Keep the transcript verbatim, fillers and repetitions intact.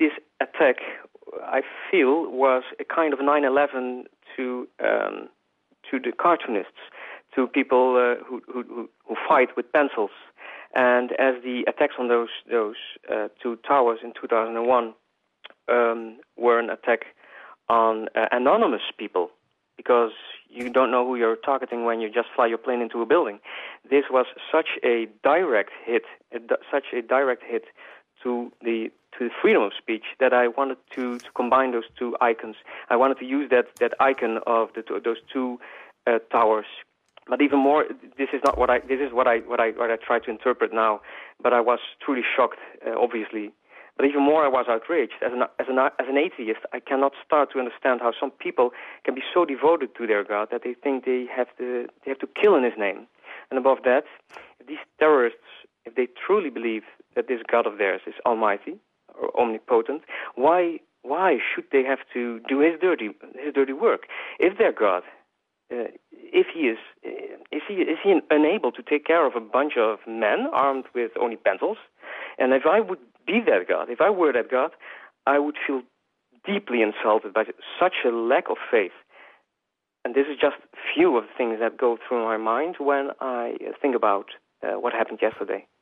this attack, I feel, was a kind of nine eleven to um, to the cartoonists, to people uh, who, who who fight with pencils. And as the attacks on those those uh, two towers in two thousand one um, were an attack on uh, anonymous people, because you don't know who you're targeting when you just fly your plane into a building. This was such a direct hit, a di- such a direct hit to the to the freedom of speech that I wanted to, to combine those two icons. I wanted to use that, that icon of the two, those two uh, towers. But even more, this is not what I this is what I what I what I try to interpret now. But I was truly shocked, uh, obviously. But even more, I was outraged. As an as an as an atheist, I cannot start to understand how some people can be so devoted to their God that they think they have to they have to kill in His name. And above that, if these terrorists, if they truly believe that this God of theirs is almighty or omnipotent, why why should they have to do His dirty His dirty work? If their God, uh, if He is is he is He unable to take care of a bunch of men armed with only pencils? And if I would be that God, if I were that God, I would feel deeply insulted by such a lack of faith. And this is just a few of the things that go through my mind when I think about uh, what happened yesterday.